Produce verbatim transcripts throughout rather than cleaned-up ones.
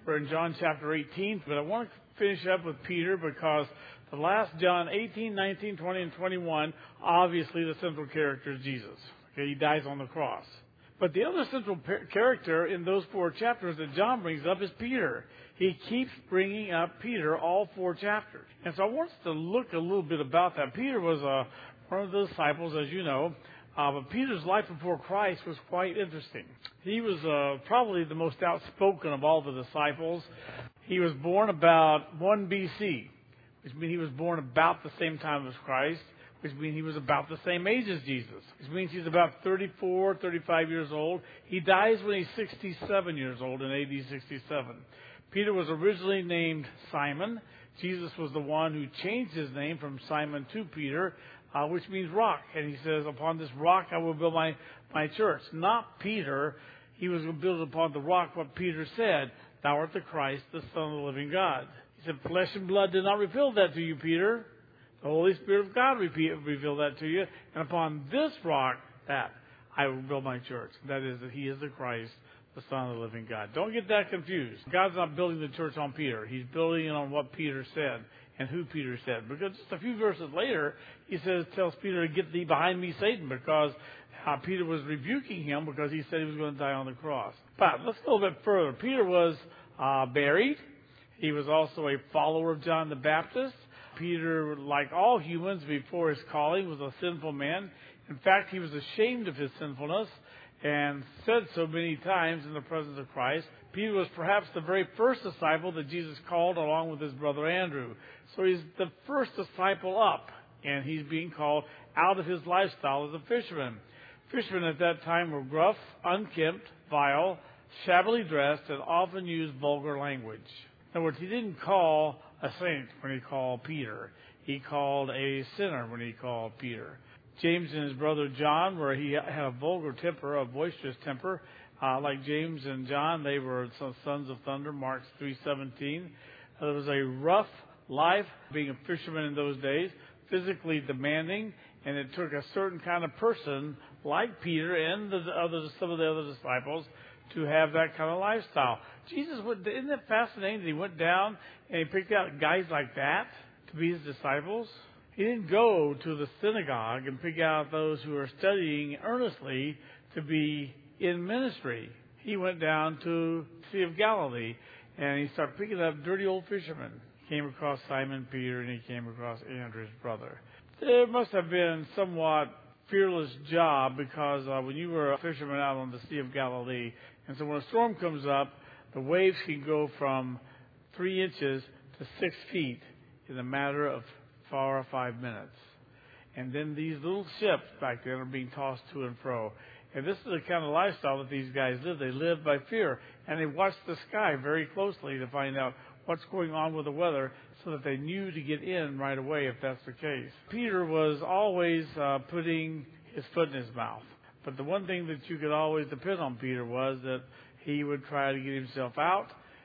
We're in John chapter eighteen, but I want to finish up with Peter because the last John eighteen, nineteen, twenty, and twenty-one, obviously the central character is Jesus. Okay, he dies on the cross. But the other central par- character in those four chapters that John brings up is Peter. He keeps bringing up Peter all four chapters. And so I want us to look a little bit about that. Peter was uh, one of the disciples, as you know. Uh, but Peter's life before Christ was quite interesting. He was uh, probably the most outspoken of all the disciples. He was born about one B C, which means he was born about the same time as Christ, which means he was about the same age as Jesus, which means he's about thirty-four, thirty-five years old. He dies when he's sixty-seven years old in A D sixty-seven. Peter was originally named Simon. Jesus was the one who changed his name from Simon to Peter, uh, which means rock. And he says, upon this rock I will build my, my church. Not Peter. He was going to build upon the rock what Peter said, thou art the Christ, the Son of the living God. He said, flesh and blood did not reveal that to you, Peter. The Holy Spirit of God revealed that to you. And upon this rock, that I will build my church. That is, that he is the Christ, the Son of the living God. Don't get that confused. God's not building the church on Peter. He's building it on what Peter said and who Peter said. Because just a few verses later, he says, tells Peter to get thee behind me, Satan, because uh, Peter was rebuking him because he said he was going to die on the cross. But let's go a bit further. Peter was uh, buried. He was also a follower of John the Baptist. Peter, like all humans before his calling, was a sinful man. In fact, he was ashamed of his sinfulness and said so many times in the presence of Christ. Peter was perhaps the very first disciple that Jesus called along with his brother Andrew. So he's the first disciple up, and he's being called out of his lifestyle as a fisherman. Fishermen at that time were gruff, unkempt, vile, shabbily dressed, and often used vulgar language. In other words, he didn't call a saint when he called Peter. He called a sinner when he called Peter. James and his brother John, where he had a vulgar temper, a boisterous temper, uh, like James and John, they were sons of thunder, Mark three seventeen. Uh, there was a rough life being a fisherman in those days, physically demanding, and it took a certain kind of person like Peter and the other, some of the other disciples to have that kind of lifestyle. Jesus, would, isn't it fascinating that he went down and he picked out guys like that to be his disciples? He didn't go to the synagogue and pick out those who were studying earnestly to be in ministry. He went down to the Sea of Galilee and he started picking up dirty old fishermen. He came across Simon Peter and he came across Andrew, his brother. There must have been somewhat fearless job because uh, when you were a fisherman out on the Sea of Galilee, and so when a storm comes up, the waves can go from three inches to six feet in a matter of four or five minutes. And then these little ships back then are being tossed to and fro. And this is the kind of lifestyle that these guys live. They live by fear. And they watch the sky very closely to find out what's going on with the weather so that they knew to get in right away if that's the case. Peter was always uh, putting his foot in his mouth. But the one thing that you could always depend on Peter was that he would try to get himself out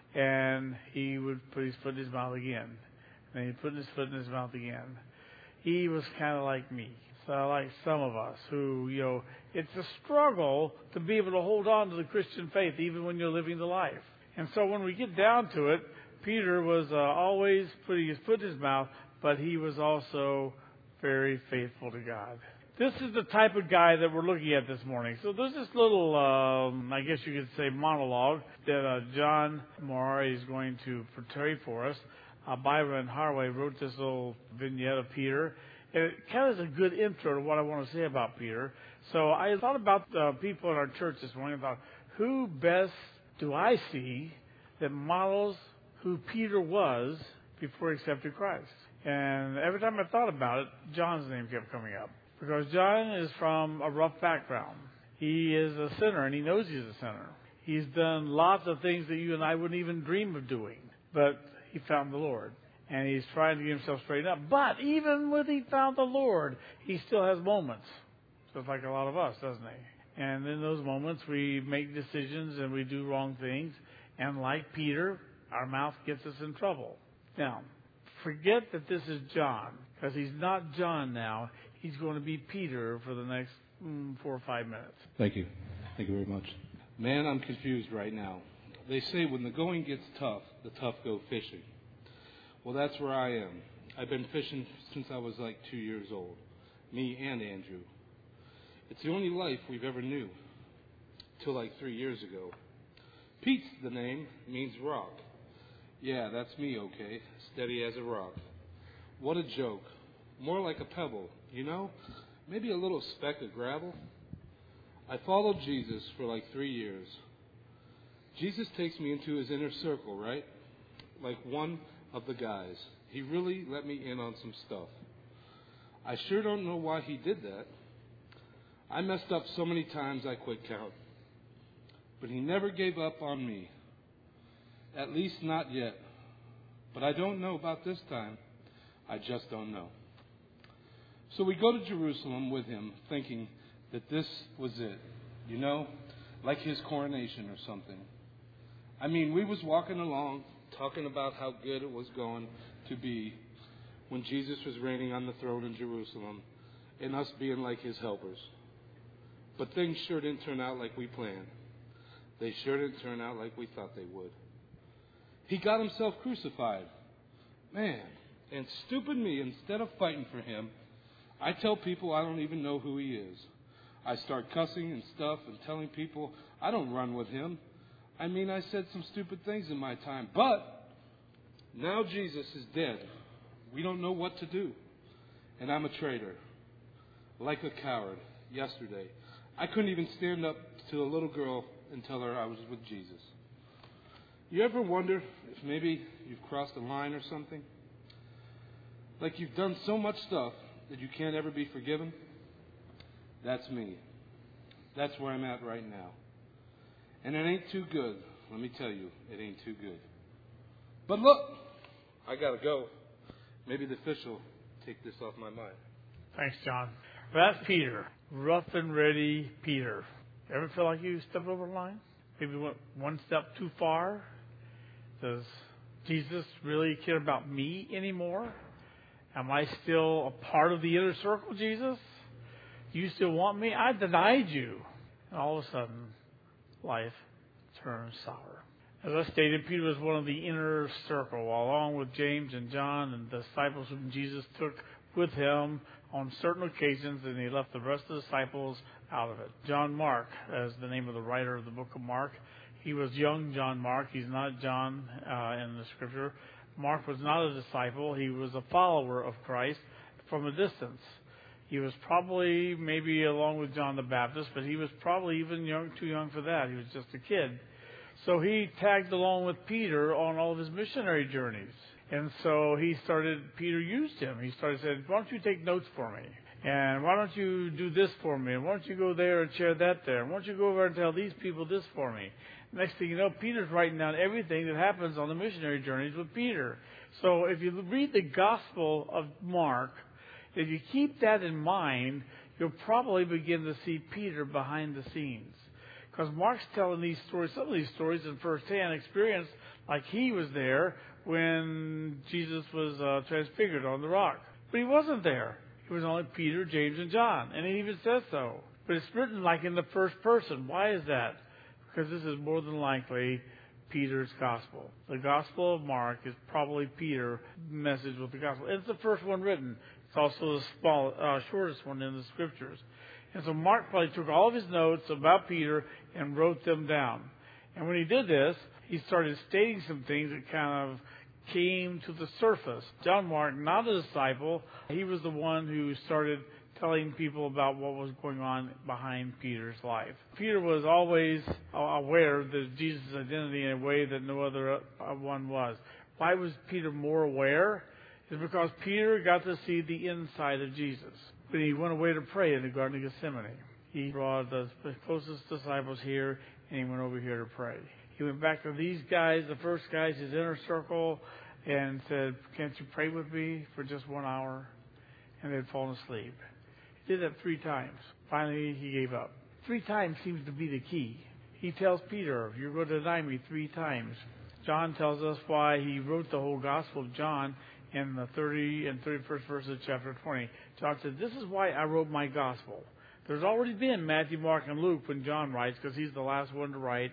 and he would put his foot in his mouth again. And he'd put his foot in his mouth again. He was kind of like me. So like some of us who, you know, it's a struggle to be able to hold on to the Christian faith even when you're living the life. And so when we get down to it, Peter was uh, always putting his foot in his mouth, but he was also very faithful to God. This is the type of guy that we're looking at this morning. So there's this little, um, I guess you could say, monologue that uh, John Moore is going to portray for us. Uh, Byron Harway wrote this little vignette of Peter. And it kind of is a good intro to what I want to say about Peter. So I thought about the people in our church this morning, about who best do I see that models who Peter was before he accepted Christ. And every time I thought about it, John's name kept coming up. Because John is from a rough background. He is a sinner, and he knows he's a sinner. He's done lots of things that you and I wouldn't even dream of doing. But he found the Lord, and he's trying to get himself straightened up. But even when he found the Lord, he still has moments, just like a lot of us, doesn't he? And in those moments, we make decisions and we do wrong things. And like Peter, our mouth gets us in trouble. Now, forget that this is John, because he's not John now. He's going to be Peter for the next mm, four or five minutes. Thank you. Thank you very much. Man, I'm confused right now. they say when the going gets tough, the tough go fishing. Well, that's where I am. I've been fishing since I was like two years old. Me and Andrew. It's the only life we've ever knew. Till like three years ago. Pete's the name, means rock. Yeah, that's me, okay. Steady as a rock. What a joke. More like a pebble, you know? Maybe a little speck of gravel. I followed Jesus for like three years. Jesus takes me into his inner circle, right? Like one of the guys. He really let me in on some stuff. I sure don't know why he did that. I messed up so many times I quit count. But he never gave up on me. At least not yet. But I don't know about this time. I just don't know. So we go to Jerusalem with him, thinking that this was it. You know, like his coronation or something. I mean, we was walking along, talking about how good it was going to be when Jesus was reigning on the throne in Jerusalem, and us being like his helpers. But things sure didn't turn out like we planned. They sure didn't turn out like we thought they would. He got himself crucified. Man, and stupid me, instead of fighting for him, I tell people I don't even know who he is. I start cussing and stuff and telling people I don't run with him. I mean, I said some stupid things in my time, but now Jesus is dead. We don't know what to do. And I'm a traitor. Like a coward. Yesterday, I couldn't even stand up to a little girl and tell her I was with Jesus. You ever wonder if maybe you've crossed a line or something? Like you've done so much stuff that you can't ever be forgiven? That's me. That's where I'm at right now. And it ain't too good. Let me tell you, it ain't too good. But look, I gotta go. Maybe the fish will take this off my mind. Thanks, John. Well, that's Peter. Rough and ready Peter. Ever feel like you stepped over the line? Maybe went one step too far? Does Jesus really care about me anymore? Am I still a part of the inner circle, Jesus? Do you still want me? I denied you. And all of a sudden, life turns sour. As I stated, Peter was one of the inner circle, along with James and John and the disciples whom Jesus took with him on certain occasions, and he left the rest of the disciples out of it. John Mark, as the name of the writer of the book of Mark, he was young John Mark. He's not John uh, in the scripture. Mark was not a disciple. He was a follower of Christ from a distance. He was probably maybe along with John the Baptist, but he was probably even young, too young for that. He was just a kid. So he tagged along with Peter on all of his missionary journeys. And so he started, Peter used him. He started saying, why don't you take notes for me? And why don't you do this for me? And why don't you go there and share that there? And why don't you go over and tell these people this for me? Next thing you know, Peter's writing down everything that happens on the missionary journeys with Peter. So if you read the Gospel of Mark, if you keep that in mind, you'll probably begin to see Peter behind the scenes. Because Mark's telling these stories, some of these stories in firsthand experience, like he was there when Jesus was uh, transfigured on the rock. But he wasn't there. It was only Peter, James, and John. And it even says so. But it's written like in the first person. Why is that? Because this is more than likely Peter's gospel. The Gospel of Mark is probably Peter's message with the gospel. It's the first one written. It's also the small, uh, shortest one in the scriptures. And so Mark probably took all of his notes about Peter and wrote them down. And when he did this, he started stating some things that kind of came to the surface. John Mark, not a disciple, he was the one who started telling people about what was going on behind Peter's life. Peter was always aware of Jesus' identity in a way that no other one was. Why was Peter more aware? It's because Peter got to see the inside of Jesus. When he went away to pray in the Garden of Gethsemane, he brought the closest disciples here, and he went over here to pray. He went back to these guys, the first guys, his inner circle, and said, can't you pray with me for just one hour? And they'd fallen asleep. He did that three times. Finally, he gave up. Three times seems to be the key. He tells Peter, you're going to deny me three times. John tells us why he wrote the whole Gospel of John in the thirtieth and thirty-first verse of chapter twenty. John said, this is why I wrote my Gospel. There's already been Matthew, Mark, and Luke when John writes, because he's the last one to write.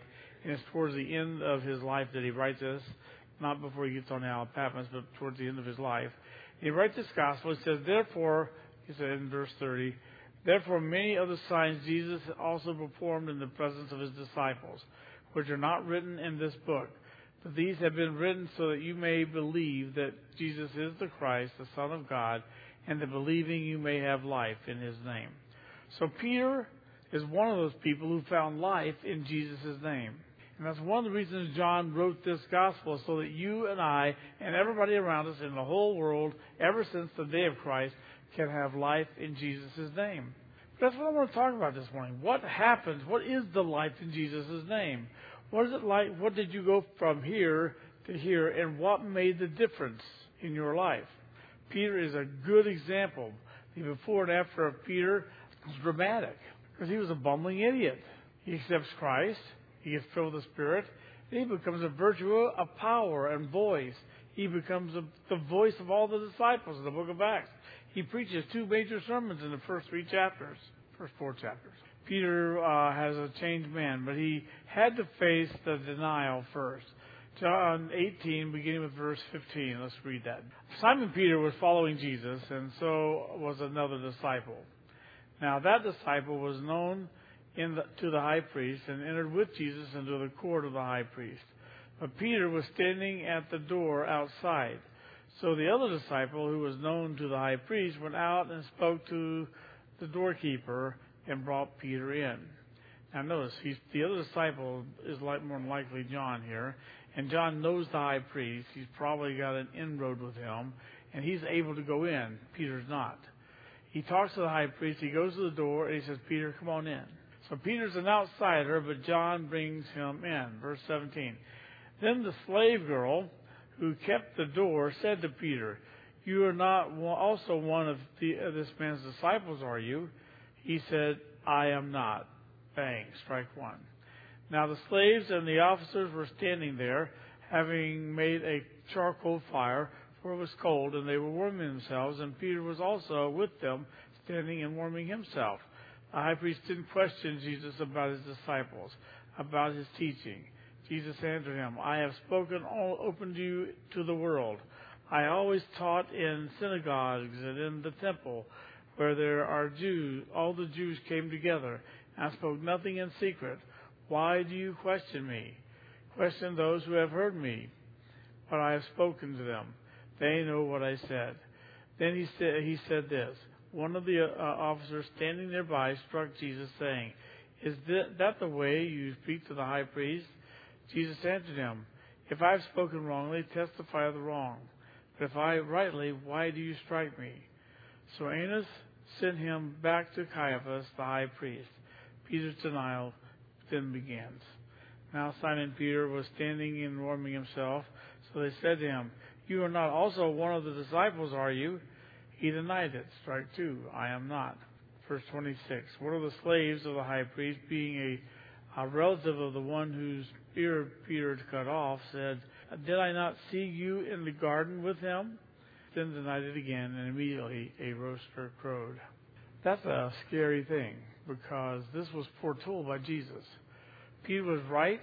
and it's towards the end of his life that he writes this, not before he gets on the Isle of Patmos, but towards the end of his life. And he writes this gospel. He says, therefore, he said in verse thirty, therefore many other signs Jesus also performed in the presence of his disciples, which are not written in this book. But these have been written so that you may believe that Jesus is the Christ, the Son of God, and that believing you may have life in his name. So Peter is one of those people who found life in Jesus' name. And that's one of the reasons John wrote this gospel, so that you and I and everybody around us in the whole world, ever since the day of Christ, can have life in Jesus' name. But that's what I want to talk about this morning. What happens? What is the life in Jesus' name? What is it like? What did you go from here to here, and what made the difference in your life? Peter is a good example. The before and after of Peter was dramatic, because he was a bumbling idiot. He accepts Christ. He gets filled with the Spirit. Then he becomes a virtue of power and voice. He becomes a, the voice of all the disciples in the book of Acts. He preaches two major sermons in the first three chapters, first four chapters. Peter uh, has a changed man, but he had to face the denial first. John eighteen, beginning with verse fifteen. Let's read that. Simon Peter was following Jesus, and so was another disciple. Now that disciple was known in the, to the high priest and entered with Jesus into the court of the high priest. But Peter was standing at the door outside. So the other disciple, who was known to the high priest, went out and spoke to the doorkeeper and brought Peter in. Now notice, he's, the other disciple is like more than likely John here. And John knows the high priest. He's probably got an inroad with him. And he's able to go in. Peter's not. He talks to the high priest. He goes to the door and he says, Peter, come on in. So Peter's an outsider, but John brings him in. Verse seventeen. Then the slave girl who kept the door said to Peter, you are not also one of the, uh, this man's disciples, are you? He said, I am not. Bang, strike one. Now the slaves and the officers were standing there, having made a charcoal fire, for it was cold, and they were warming themselves, and Peter was also with them, standing and warming himself. The high priest didn't question Jesus about his disciples, about his teaching. Jesus answered him, I have spoken all open to you to the world. I always taught in synagogues and in the temple, where there are Jews. All the Jews came together. I spoke nothing in secret. Why do you question me? Question those who have heard me, but I have spoken to them. They know what I said. Then he said, he said this. One of the uh, officers standing nearby struck Jesus, saying, Is that the way you speak to the high priest? Jesus answered him, If I have spoken wrongly, testify of the wrong. But if I rightly, why do you strike me? So Annas sent him back to Caiaphas, the high priest. Peter's denial then begins. Now Simon Peter was standing and warming himself. So they said to him, You are not also one of the disciples, are you? He denied it. Strike two. I am not. Verse twenty-six. One of the slaves of the high priest, being a, a relative of the one whose ear Peter had cut off, said, Did I not see you in the garden with him? Then denied it again, and immediately a rooster crowed. That's a scary thing, because this was foretold by Jesus. Peter was right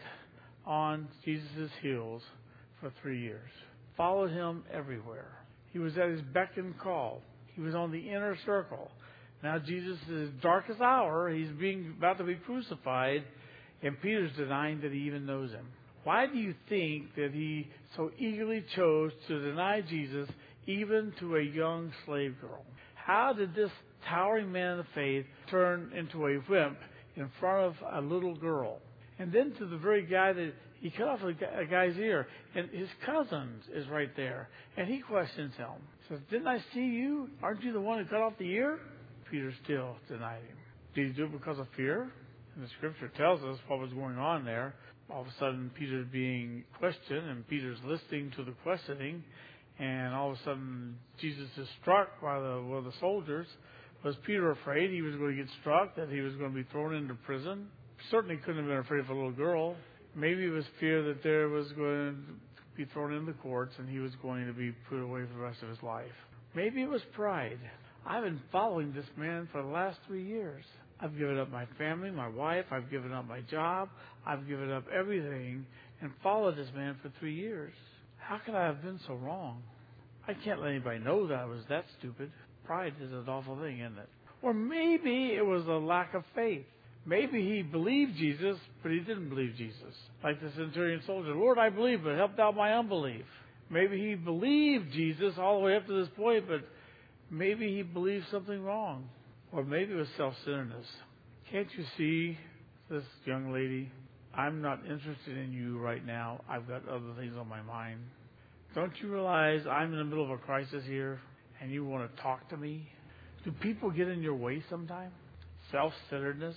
on Jesus' heels for three years. Followed him everywhere. He was at his beck and call. He was on the inner circle. Now Jesus is darkest hour. He's being about to be crucified, and Peter's denying that he even knows him. Why do you think that he so eagerly chose to deny Jesus even to a young slave girl? How did this towering man of faith turn into a wimp in front of a little girl? And then to the very guy that he cut off a guy's ear, and his cousin is right there, and he questions him. Says, Didn't I see you? Aren't you the one who cut off the ear? Peter still denied him. Did he do it because of fear? And the scripture tells us what was going on there. All of a sudden, Peter's being questioned, and Peter's listening to the questioning, and all of a sudden, Jesus is struck by the, well, the soldiers. Was Peter afraid he was going to get struck, that he was going to be thrown into prison? Certainly couldn't have been afraid of a little girl. Maybe it was fear that there was going to be thrown in the courts and he was going to be put away for the rest of his life. Maybe it was pride. I've been following this man for the last three years. I've given up my family, my wife. I've given up my job. I've given up everything and followed this man for three years. How could I have been so wrong? I can't let anybody know that I was that stupid. Pride is an awful thing, isn't it? Or maybe it was a lack of faith. Maybe he believed Jesus, but he didn't believe Jesus. Like the centurion soldier, Lord, I believe, but help out my unbelief. Maybe he believed Jesus all the way up to this point, but maybe he believed something wrong. Or maybe it was self-centeredness. Can't you see this young lady? I'm not interested in you right now. I've got other things on my mind. Don't you realize I'm in the middle of a crisis here and you want to talk to me? Do people get in your way sometimes? Self-centeredness,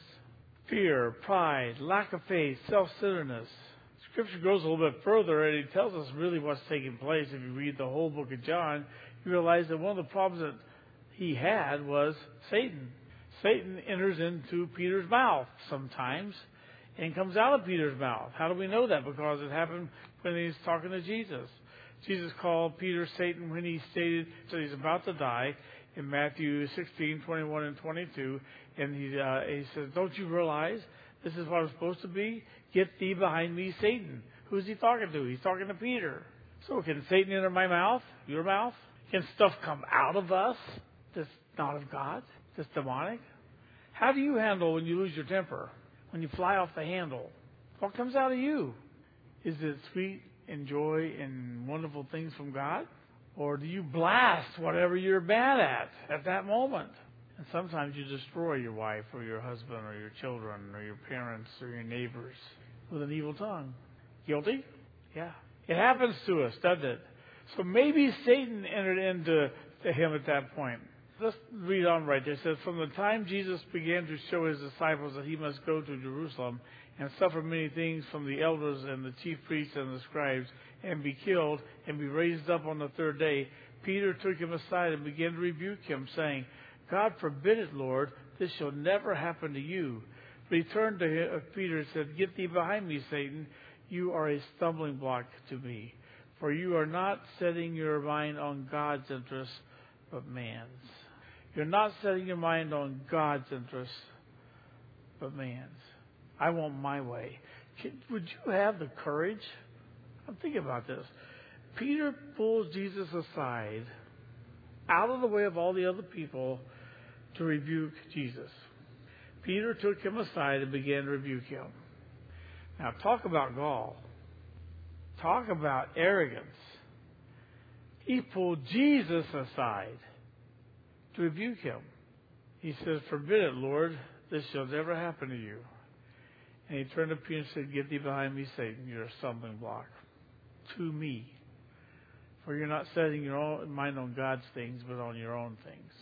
fear, pride, lack of faith, self-centeredness. Scripture goes a little bit further and it tells us really what's taking place. If you read the whole book of John, you realize that one of the problems that he had was Satan. Satan enters into Peter's mouth sometimes and comes out of Peter's mouth. How do we know that? Because it happened when he's talking to Jesus. Jesus called Peter Satan when he stated that he's about to die in Matthew sixteen, twenty-one and twenty-two. And he, uh, he says, don't you realize this is what I'm supposed to be? Get thee behind me, Satan. Who's he talking to? He's talking to Peter. So can Satan enter my mouth, your mouth? Can stuff come out of us that's not of God, that's demonic? How do you handle when you lose your temper, when you fly off the handle? What comes out of you? Is it sweet and joy and wonderful things from God? Or do you blast whatever you're bad at at that moment? And sometimes you destroy your wife or your husband or your children or your parents or your neighbors with an evil tongue. Guilty? Yeah. It happens to us, doesn't it? So maybe Satan entered into to him at that point. Let's read on right there. It says, from the time Jesus began to show his disciples that he must go to Jerusalem and suffer many things from the elders and the chief priests and the scribes, and be killed and be raised up on the third day, Peter took him aside and began to rebuke him, saying, God forbid it, Lord, this shall never happen to you. But he turned to him, uh, Peter and said, get thee behind me, Satan. You are a stumbling block to me, for you are not setting your mind on God's interests, but man's. You're not setting your mind on God's interests, but man's. I want my way. Would you have the courage? I'm thinking about this. Peter pulls Jesus aside, out of the way of all the other people, to rebuke Jesus. Peter took him aside and began to rebuke him. Now, talk about gall. Talk about arrogance. He pulled Jesus aside to rebuke him. He says, forbid it, Lord, this shall never happen to you. And he turned to Peter and said, get thee behind me, Satan, you're a stumbling block to me. For you're not setting your own mind on God's things, but on your own things.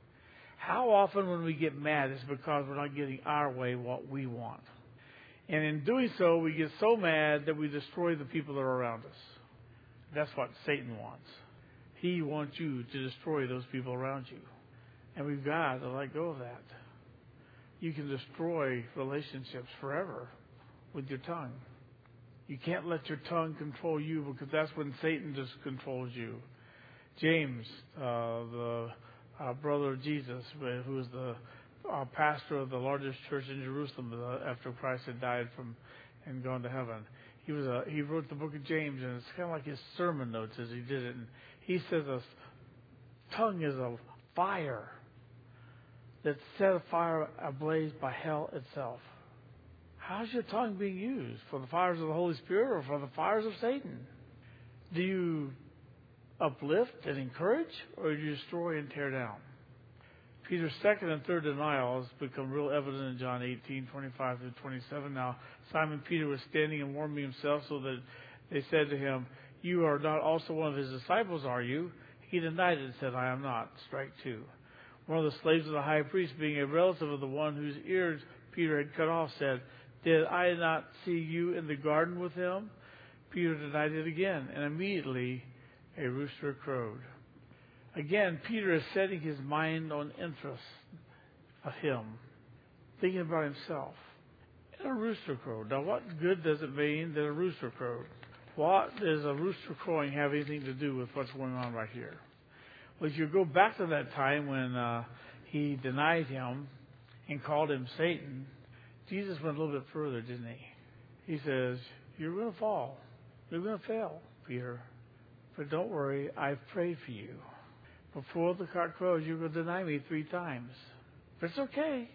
How often when we get mad, it's because we're not getting our way, what we want. And in doing so, we get so mad that we destroy the people that are around us. That's what Satan wants. He wants you to destroy those people around you. And we've got to let go of that. You can destroy relationships forever with your tongue. You can't let your tongue control you, because that's when Satan just controls you. James, uh, the uh, brother of Jesus, who was the uh, pastor of the largest church in Jerusalem uh, after Christ had died from and gone to heaven, he was a, he wrote the book of James, and it's kind of like his sermon notes as he did it. And he says a tongue is a fire that's set afire ablaze by hell itself. How's your tongue being used? For the fires of the Holy Spirit or for the fires of Satan? Do you uplift and encourage, or do you destroy and tear down? Peter's second and third denial has become real evident in John eighteen, twenty-five through twenty-seven. Now, Simon Peter was standing and warming himself, so that they said to him, you are not also one of his disciples, are you? He denied it and said, I am not. Strike two. One of the slaves of the high priest, being a relative of the one whose ears Peter had cut off, said, did I not see you in the garden with him? Peter denied it again, and immediately a rooster crowed. Again, Peter is setting his mind on interests of him, thinking about himself. And a rooster crowed. Now, what good does it mean that a rooster crowed? What does a rooster crowing have anything to do with what's going on right here? Well, if you go back to that time when uh, he denied him, and called him Satan, Jesus went a little bit further, didn't he? He says, you're going to fall. You're going to fail, Peter. But don't worry, I've prayed for you. Before the cock crows, you're going to deny me three times. But it's okay.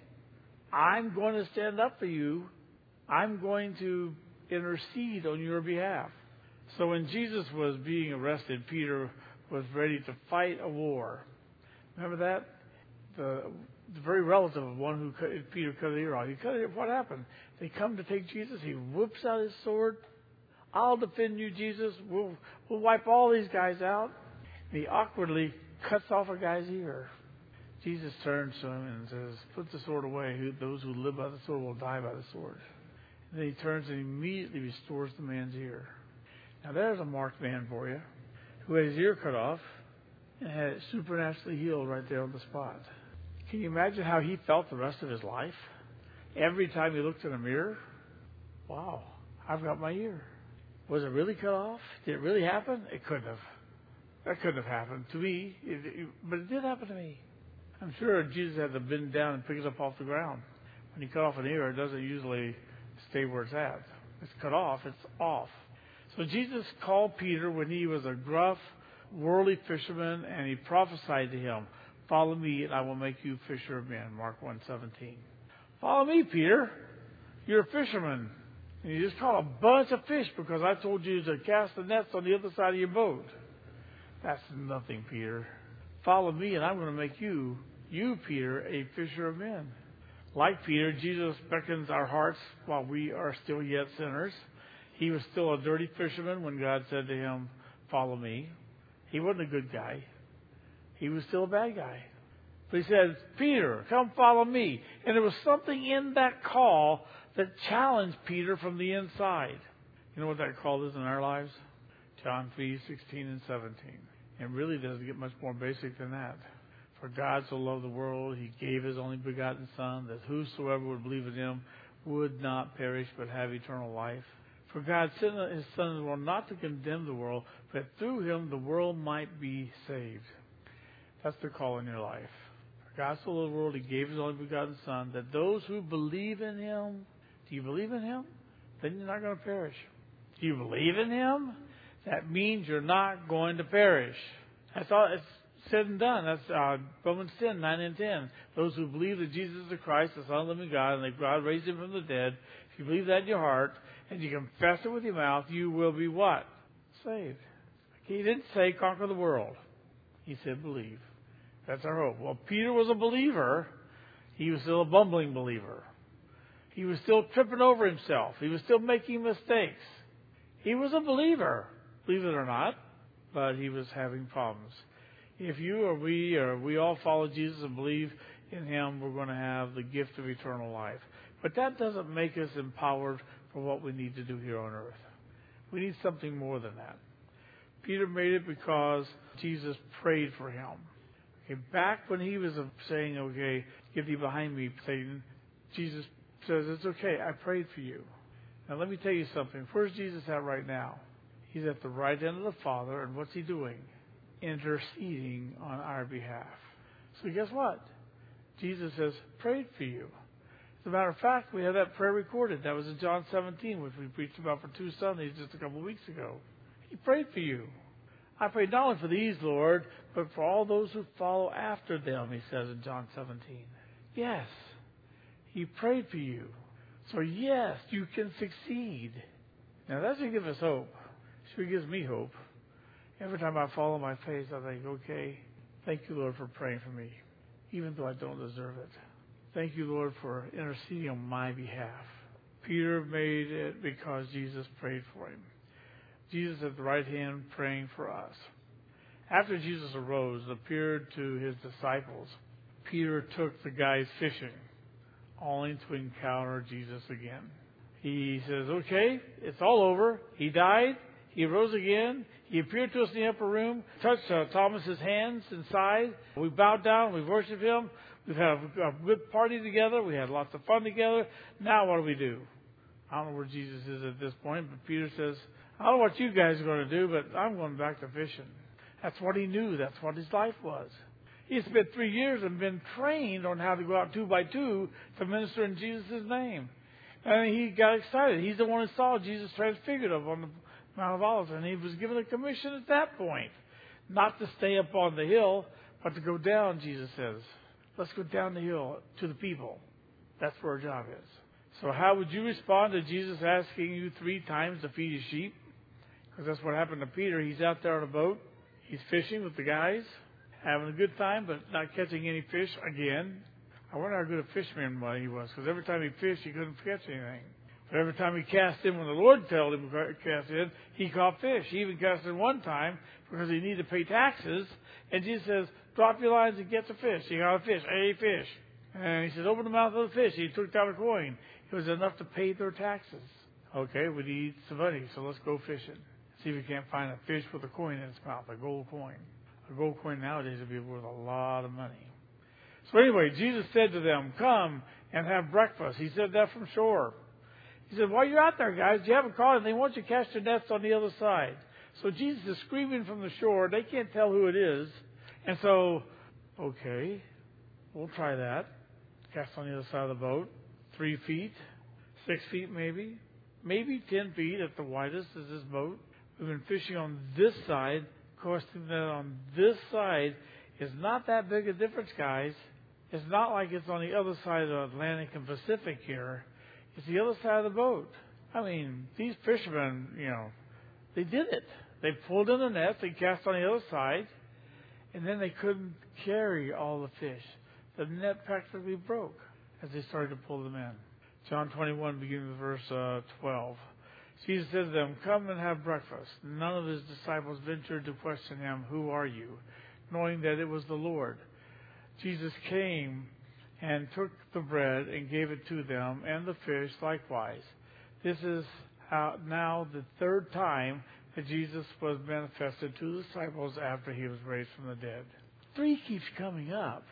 I'm going to stand up for you. I'm going to intercede on your behalf. So when Jesus was being arrested, Peter was ready to fight a war. Remember that? The, the very relative of one who cut, Peter cut his ear off. He cut it. What happened? They come to take Jesus. He whips out his sword. I'll defend you, Jesus. We'll, we'll wipe all these guys out. And he awkwardly cuts off a guy's ear. Jesus turns to him and says, put the sword away. Those who live by the sword will die by the sword. And then he turns and immediately restores the man's ear. Now there's a marked man for you, who had his ear cut off and had it supernaturally healed right there on the spot. Can you imagine how he felt the rest of his life? Every time he looked in a mirror, wow, I've got my ear. Was it really cut off? Did it really happen? It couldn't have. That couldn't have happened to me, it, it, but it did happen to me. I'm sure Jesus had to bend down and pick it up off the ground. When you cut off an ear, it doesn't usually stay where it's at. It's cut off, it's off. So Jesus called Peter when he was a gruff, worldly fisherman, and he prophesied to him, follow me and I will make you fisher of men, Mark one seventeen. Follow me, Peter. You're a fisherman. And you just caught a bunch of fish because I told you to cast the nets on the other side of your boat. That's nothing, Peter. Follow me and I'm going to make you, you, Peter, a fisher of men. Like Peter, Jesus beckons our hearts while we are still yet sinners. He was still a dirty fisherman when God said to him, follow me. He wasn't a good guy. He was still a bad guy. But he said, Peter, come follow me. And there was something in that call that challenged Peter from the inside. You know what that call is in our lives? John three sixteen and seventeen. It really doesn't get much more basic than that. For God so loved the world, he gave his only begotten Son, that whosoever would believe in him would not perish but have eternal life. For God sent his Son in the world not to condemn the world, but through him the world might be saved. That's the call in your life. For God so loved the world, he gave his only begotten Son, that those who believe in him, do you believe in him? Then you're not going to perish. Do you believe in him? That means you're not going to perish. That's all. It's said and done. That's uh, Romans ten, nine and ten. Those who believe that Jesus is the Christ, the Son of the living God, and that God raised him from the dead, if you believe that in your heart and you confess it with your mouth, you will be what? Saved. He didn't say conquer the world. He said believe. That's our hope. Well, Peter was a believer. He was still a bumbling believer. He was still tripping over himself. He was still making mistakes. He was a believer, believe it or not, but he was having problems. If you or we or we all follow Jesus and believe in him, we're going to have the gift of eternal life. But that doesn't make us empowered for what we need to do here on earth. We need something more than that. Peter made it because Jesus prayed for him. Okay, back when he was saying, okay, get thee behind me, Satan, Jesus says, it's okay, I prayed for you. Now let me tell you something. Where's Jesus at right now? He's at the right hand of the Father, and what's he doing? Interceding on our behalf. So guess what? Jesus has prayed for you. As a matter of fact, we have that prayer recorded. That was in John seventeen, which we preached about for two Sundays just a couple of weeks ago. He prayed for you. I prayed not only for these, Lord, but for all those who follow after them, he says in John seventeen. Yes, he prayed for you. So yes, you can succeed. Now that should give us hope. It sure gives me hope. Every time I fall on my face, I think, okay, thank you, Lord, for praying for me, even though I don't deserve it. Thank you, Lord, for interceding on my behalf. Peter made it because Jesus prayed for him. Jesus at the right hand praying for us. After Jesus arose and appeared to his disciples, Peter took the guys fishing, only to encounter Jesus again. He says, okay, it's all over. He died. He rose again. He appeared to us in the upper room, touched uh, Thomas's hands inside. We bowed down. We worshiped him. We've had a, a good party together. We had lots of fun together. Now what do we do? I don't know where Jesus is at this point, but Peter says, I don't know what you guys are going to do, but I'm going back to fishing. That's what he knew. That's what his life was. He spent three years and been trained on how to go out two by two to minister in Jesus' name. And he got excited. He's the one who saw Jesus transfigured up on the Mount of Olives. And he was given a commission at that point. Not to stay up on the hill, but to go down, Jesus says. Let's go down the hill to the people. That's where our job is. So how would you respond to Jesus asking you three times to feed his sheep? Because that's what happened to Peter. He's out there on a boat. He's fishing with the guys, having a good time, but not catching any fish again. I wonder how good a fisherman he was, because every time he fished, he couldn't catch anything. But every time he cast in, when the Lord told him to cast in, he caught fish. He even cast in one time because he needed to pay taxes. And Jesus says, drop your lines and get the fish. He got a fish, a fish. And he says, open the mouth of the fish. He took out a coin. It was enough to pay their taxes. Okay, we need some money, so let's go fishing. See if we can't find a fish with a coin in its mouth, a gold coin. A gold coin nowadays would be worth a lot of money. So anyway, Jesus said to them, come and have breakfast. He said that from shore. He said, while you're out there, guys, you haven't caught anything. Why don't you cast your nets on the other side? So Jesus is screaming from the shore. They can't tell who it is. And so, okay, we'll try that. Cast on the other side of the boat. Three feet, six feet maybe, maybe ten feet at the widest is this boat. We've been fishing on this side. Casting that on this side is not that big a difference, guys. It's not like it's on the other side of the Atlantic and Pacific here. It's the other side of the boat. I mean, these fishermen, you know, they did it. They pulled in the nets, they cast on the other side, and then they couldn't carry all the fish. The net practically broke as they started to pull them in. John twenty-one, beginning with verse uh, twelve. Jesus said to them, come and have breakfast. None of his disciples ventured to question him, who are you? Knowing that it was the Lord. Jesus came and took the bread and gave it to them, and the fish likewise. This is how, now the third time that Jesus was manifested to the disciples after he was raised from the dead. Three keeps coming up.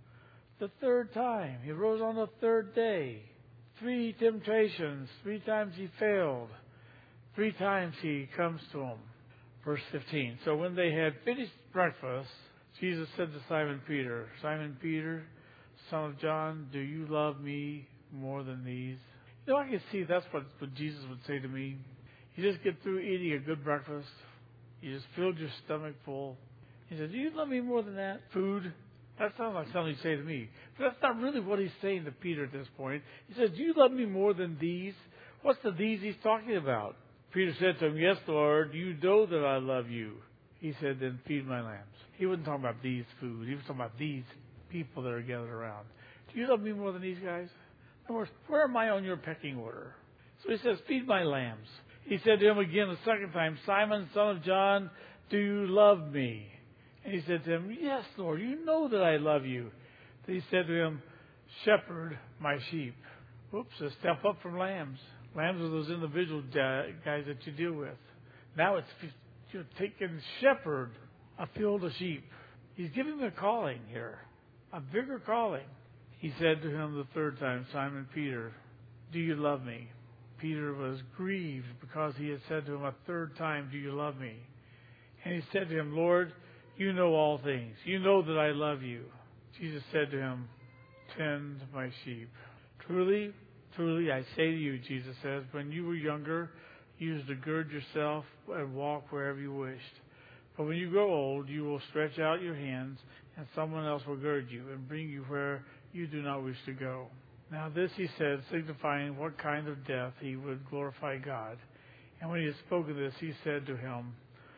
The third time. He rose on the third day. Three temptations. Three times he failed. Three times he comes to them. Verse fifteen. So when they had finished breakfast, Jesus said to Simon Peter, Simon Peter, son of John, do you love me more than these? You know, I can see that's what, what Jesus would say to me. You just get through eating a good breakfast. You just filled your stomach full. He said, do you love me more than that? Food? That sounds like something he'd say to me. But that's not really what he's saying to Peter at this point. He says, do you love me more than these? What's the these he's talking about? Peter said to him, yes, Lord, you know that I love you. He said, then feed my lambs. He wasn't talking about these food. He was talking about these people that are gathered around. Do you love me more than these guys? In other words, where am I on your pecking order? So he says, feed my lambs. He said to him again the second time, Simon, son of John, do you love me? And he said to him, yes, Lord, you know that I love you. Then he said to him, shepherd my sheep. Whoops, a step up from lambs. Lambs are those individual guys that you deal with. Now it's you're taking shepherd a field of sheep. He's giving him a calling here, a bigger calling. He said to him the third time, Simon Peter, do you love me? Peter was grieved because he had said to him a third time, do you love me? And he said to him, Lord, you know all things. You know that I love you. Jesus said to him, tend my sheep. Truly, truly, I say to you, Jesus says, when you were younger, you used to gird yourself and walk wherever you wished. But when you grow old, you will stretch out your hands, and someone else will gird you and bring you where you do not wish to go. Now this he said, signifying what kind of death he would glorify God. And when he had spoken this, he said to him,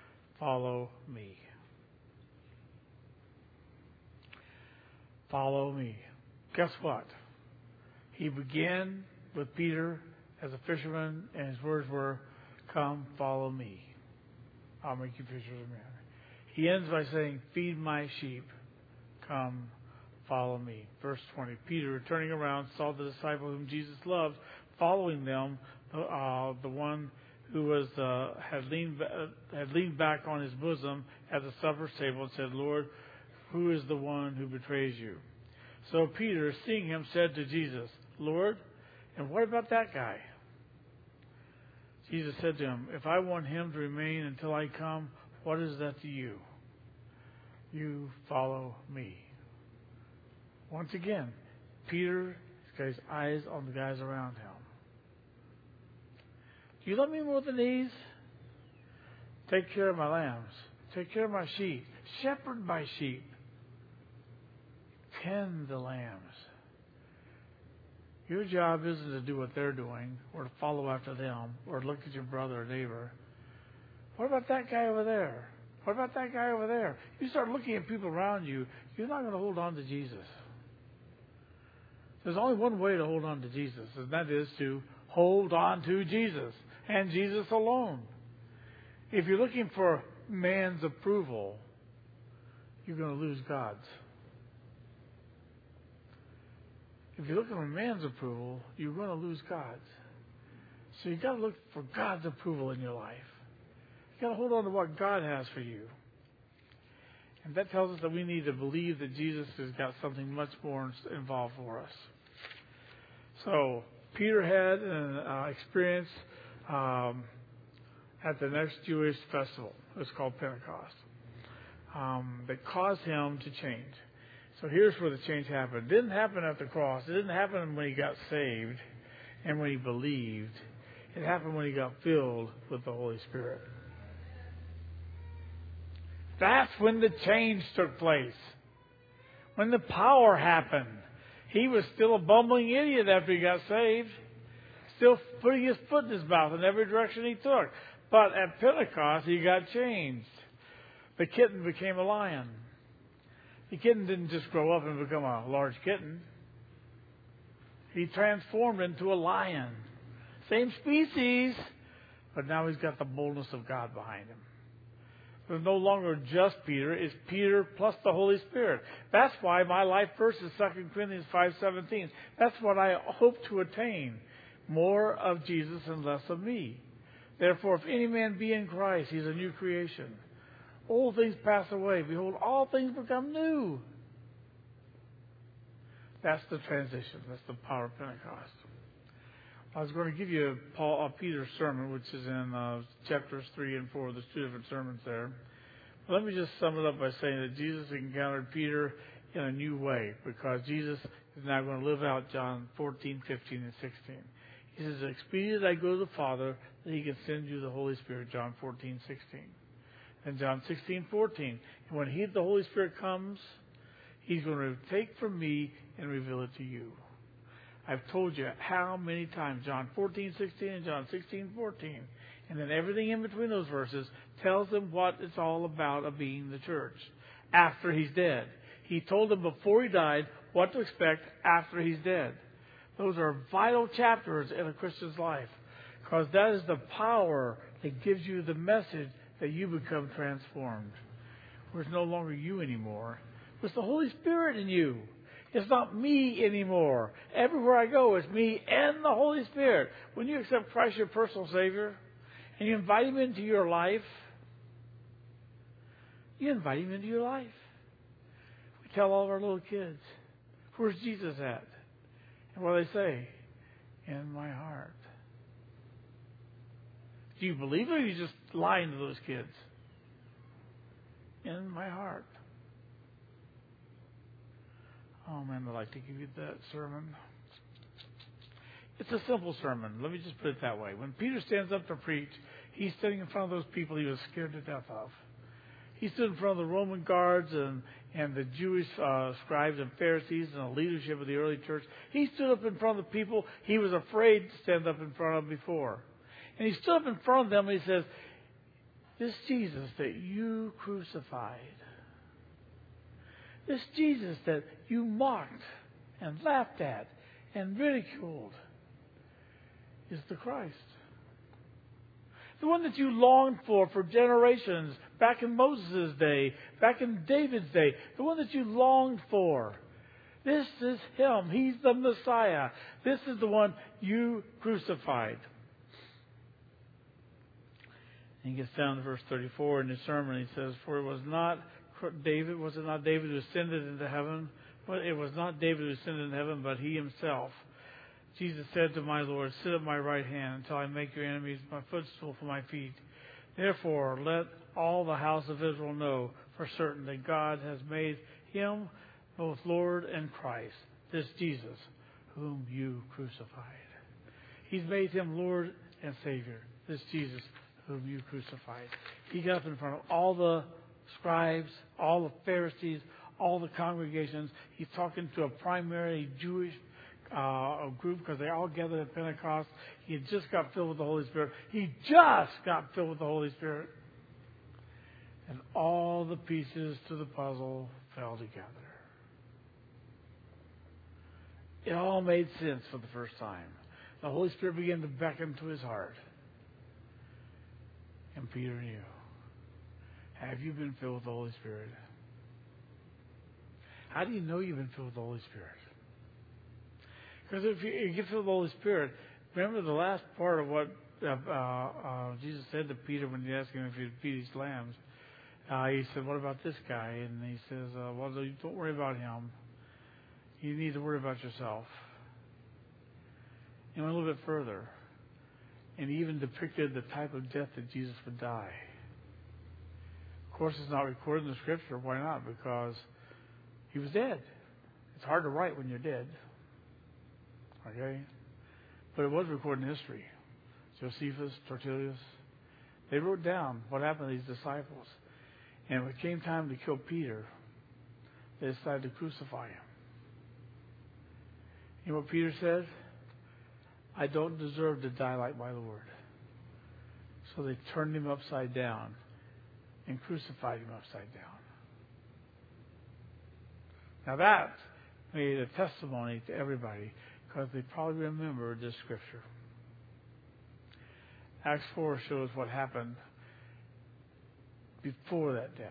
follow me. Follow me. Guess what? He began with Peter as a fisherman, and his words were, come, follow me. I'll make you fishers of men. He ends by saying, feed my sheep. Come, follow me. Verse twenty. Peter, turning around, saw the disciple whom Jesus loved following them, uh, the one who was uh, had leaned uh, had leaned back on his bosom at the supper table and said, Lord, who is the one who betrays you? So Peter, seeing him, said to Jesus, Lord, and what about that guy? Jesus said to him, if I want him to remain until I come, what is that to you? You follow me. Once again, Peter has got his eyes on the guys around him. Do you love me more than these? Take care of my lambs. Take care of my sheep. Shepherd my sheep. Tend the lambs. Your job isn't to do what they're doing or to follow after them or look at your brother or neighbor. What about that guy over there? What about that guy over there? You start looking at people around you, you're not going to hold on to Jesus. There's only one way to hold on to Jesus, and that is to hold on to Jesus and Jesus alone. If you're looking for man's approval, you're going to lose God's. If you're looking for man's approval, you're going to lose God's. So you've got to look for God's approval in your life. You've got to hold on to what God has for you. And that tells us that we need to believe that Jesus has got something much more involved for us. So Peter had an uh, experience um, at the next Jewish festival. It's called Pentecost. Um, that caused him to change. So here's where the change happened. It didn't happen at the cross. It didn't happen when he got saved and when he believed. It happened when he got filled with the Holy Spirit. That's when the change took place. When the power happened. He was still a bumbling idiot after he got saved. Still putting his foot in his mouth in every direction he took. But at Pentecost, he got changed. The kitten became a lion. The kitten didn't just grow up and become a large kitten. He transformed into a lion. Same species, but now he's got the boldness of God behind him. There's no longer just Peter. It's Peter plus the Holy Spirit. That's why my life verse is Second Corinthians five seventeen. That's what I hope to attain. More of Jesus and less of me. Therefore, if any man be in Christ, he's a new creation. Old things pass away. Behold, all things become new. That's the transition. That's the power of Pentecost. I was going to give you Paul, uh, Peter's sermon, which is in uh, chapters three and four. There's two different sermons there. But let me just sum it up by saying that Jesus encountered Peter in a new way, because Jesus is now going to live out John fourteen, fifteen, and sixteen. He says, expedient I go to the Father, that he can send you the Holy Spirit, John fourteen, sixteen. And John sixteen, fourteen. And when he, the Holy Spirit comes, he's going to take from me and reveal it to you. I've told you how many times, John fourteen, sixteen and John sixteen, fourteen. And then everything in between those verses tells them what it's all about of being the church after he's dead. He told them before he died what to expect after he's dead. Those are vital chapters in a Christian's life, because that is the power that gives you the message that you become transformed. Where it's no longer you anymore. It's the Holy Spirit in you. It's not me anymore. Everywhere I go, it's me and the Holy Spirit. When you accept Christ your personal Savior and you invite Him into your life, you invite Him into your life. We tell all of our little kids, where's Jesus at? And what do they say? In my heart. Do you believe it, or are you just lying to those kids? In my heart. Oh, man, I'd like to give you that sermon. It's a simple sermon. Let me just put it that way. When Peter stands up to preach, he's standing in front of those people he was scared to death of. He stood in front of the Roman guards and, and the Jewish uh, scribes and Pharisees and the leadership of the early church. He stood up in front of the people he was afraid to stand up in front of before. And he stood up in front of them and he says, this Jesus that you crucified, this Jesus that you mocked and laughed at and ridiculed, is the Christ. The one that you longed for for generations, back in Moses' day, back in David's day, the one that you longed for. This is Him. He's the Messiah. This is the one you crucified. And he gets down to verse thirty-four in his sermon. He says, for it was not David, was it not David who ascended into heaven? Well, it was not David who ascended into heaven, but He Himself. Jesus said to my Lord, sit at my right hand until I make your enemies my footstool for my feet. Therefore, let all the house of Israel know for certain that God has made Him both Lord and Christ, this Jesus whom you crucified. He's made him Lord and Savior, this Jesus whom you crucified. He got up in front of all the scribes, all the Pharisees, all the congregations. He's talking to a primarily Jewish uh, group because they all gathered at Pentecost. He had just got filled with the Holy Spirit. He just got filled with the Holy Spirit. And all the pieces to the puzzle fell together. It all made sense for the first time. The Holy Spirit began to beckon to his heart. And Peter knew. Have you been filled with the Holy Spirit? How do you know you've been filled with the Holy Spirit? Because if you get filled with the Holy Spirit, remember the last part of what uh, uh, Jesus said to Peter when he asked him if he'd feed his lambs. Uh, he said, what about this guy? And he says, uh, well, don't worry about him. You need to worry about yourself. And went a little bit further. And he even depicted the type of death that Jesus would die. Of course, it's not recorded in the Scripture. Why not? Because he was dead. It's hard to write when you're dead. Okay? But it was recorded in history. Josephus, Tertullius, they wrote down what happened to these disciples. And when it came time to kill Peter, they decided to crucify him. You know what Peter said? I don't deserve to die like my Lord. So they turned him upside down and crucified him upside down. Now that made a testimony to everybody because they probably remembered this scripture. Acts four shows what happened before that death.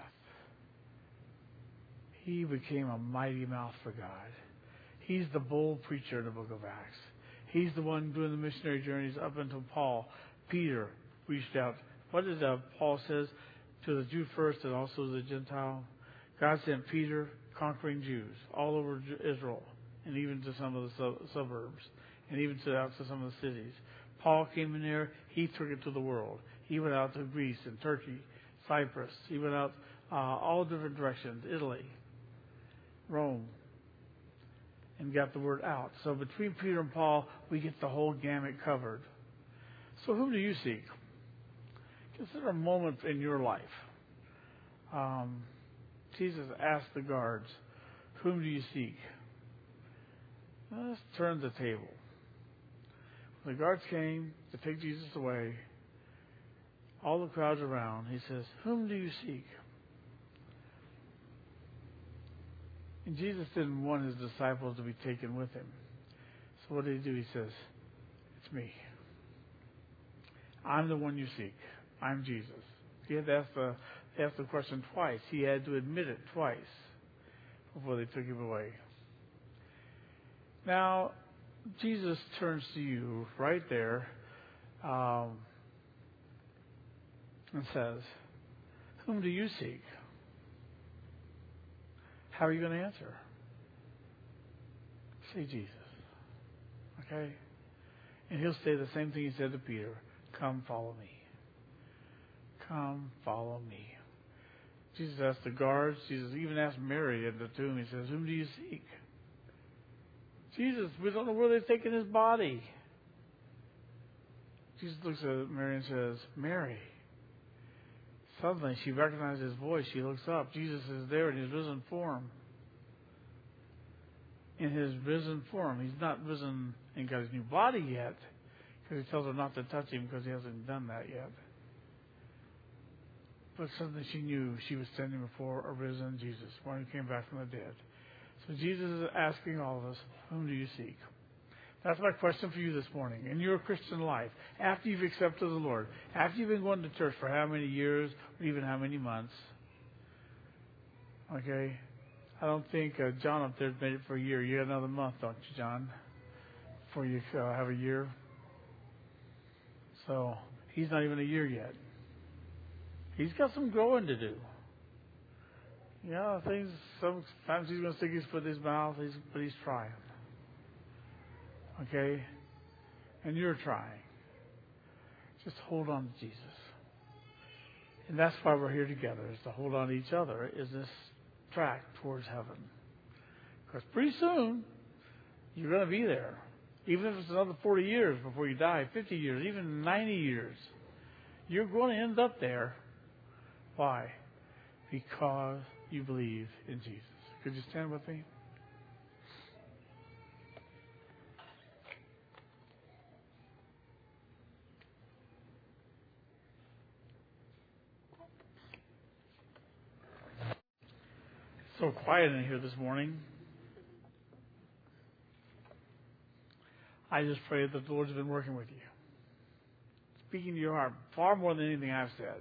He became a mighty mouth for God. He's the bold preacher in the book of Acts. He's the one doing the missionary journeys up until Paul. Peter reached out. What did uh, Paul says to the Jew first and also the Gentile? God sent Peter conquering Jews all over Israel and even to some of the sub- suburbs and even to out to some of the cities. Paul came in there. He took it to the world. He went out to Greece and Turkey, Cyprus. He went out uh, all different directions, Italy, Rome, and got the word out. So between Peter and Paul, we get the whole gamut covered. So whom do you seek? Consider a moment in your life. Um, Jesus asked the guards, whom do you seek? Well, let's turn the table. When the guards came to take Jesus away, all the crowds around, he says, whom do you seek? And Jesus didn't want his disciples to be taken with him. So what did he do? He says, it's me. I'm the one you seek. I'm Jesus. He had to ask the, ask the question twice. He had to admit it twice before they took him away. Now, Jesus turns to you right there um, and says, whom do you seek? How are you going to answer? Say Jesus. Okay? And he'll say the same thing he said to Peter. Come, follow me. Come, follow me. Jesus asked the guards. Jesus even asked Mary at the tomb. He says, whom do you seek? Jesus, we don't know where they've taken his body. Jesus looks at Mary and says, Mary. Suddenly, she recognizes his voice. She looks up. Jesus is there in his risen form. In his risen form. He's not risen and got his new body yet. Because he tells her not to touch him because he hasn't done that yet. But suddenly she knew she was standing before a risen Jesus, one who came back from the dead. So Jesus is asking all of us, whom do you seek? That's my question for you this morning. In your Christian life, after you've accepted the Lord, after you've been going to church for how many years or even how many months, okay, I don't think uh, John up there's made it for a year. You got another month, don't you, John, before you uh, have a year? So he's not even a year yet. He's got some growing to do. You know, things, sometimes he's going to stick his foot in his mouth, he's, but he's trying. Okay? And you're trying. Just hold on to Jesus. And that's why we're here together, is to hold on to each other, is this track towards heaven. Because pretty soon, you're going to be there. Even if it's another forty years before you die, fifty years, even ninety years, you're going to end up there. Why? Because you believe in Jesus. Could you stand with me? It's so quiet in here this morning. I just pray that the Lord's been working with you, speaking to your heart far more than anything I've said.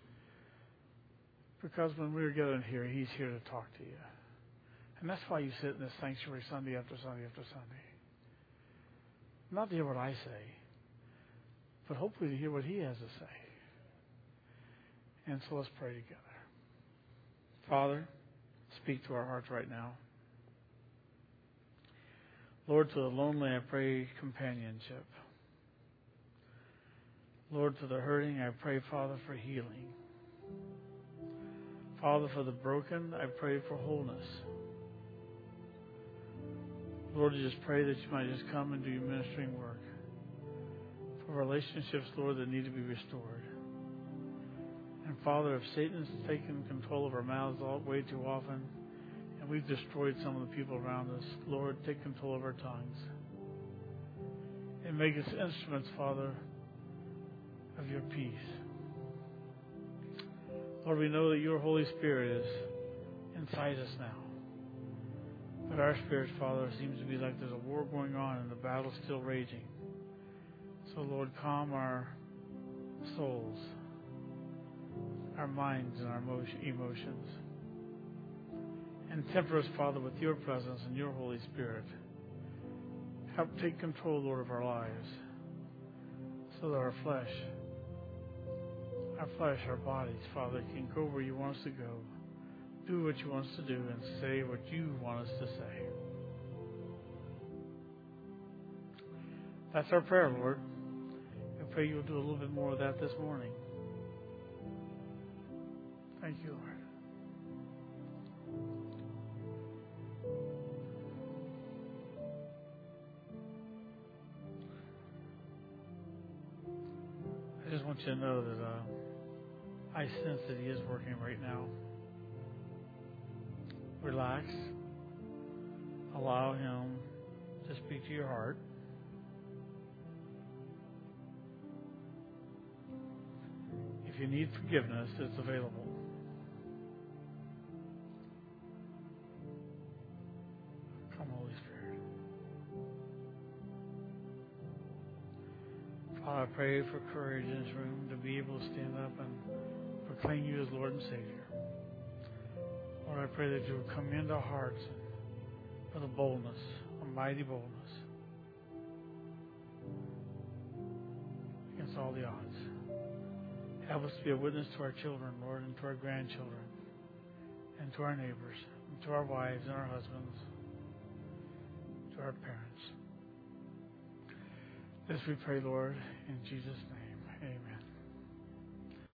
Because when we're gathered here, He's here to talk to you. And that's why you sit in this sanctuary Sunday after Sunday after Sunday. Not to hear what I say, but hopefully to hear what He has to say. And so let's pray together. Father, speak to our hearts right now. Lord, to the lonely, I pray companionship. Lord, to the hurting, I pray, Father, for healing. Father, for the broken, I pray for wholeness. Lord, I just pray that you might just come and do your ministering work. For relationships, Lord, that need to be restored. And Father, if Satan's taken control of our mouths all, way too often, and we've destroyed some of the people around us, Lord, take control of our tongues. And make us instruments, Father, of your peace. Lord, we know that your Holy Spirit is inside us now. But our spirits, Father, seems to be like there's a war going on and the battle's still raging. So, Lord, calm our souls, our minds, and our emotions. And temper us, Father, with your presence and your Holy Spirit. Help take control, Lord, of our lives, so that our flesh, our flesh, our bodies, Father, can go where you want us to go, do what you want us to do, and say what you want us to say. That's our prayer, Lord. I pray you'll do a little bit more of that this morning. Thank you, Lord. I just want you to know that uh, I sense that He is working right now. Relax. Allow Him to speak to your heart. If you need forgiveness, it's available. Come, Holy Spirit. Father, I pray for courage in this room to be able to stand up and proclaim you as Lord and Savior. Lord, I pray that you will come into our hearts with a boldness, a mighty boldness, against all the odds. Help us to be a witness to our children, Lord, and to our grandchildren, and to our neighbors, and to our wives and our husbands, to our parents. This we pray, Lord, in Jesus' name.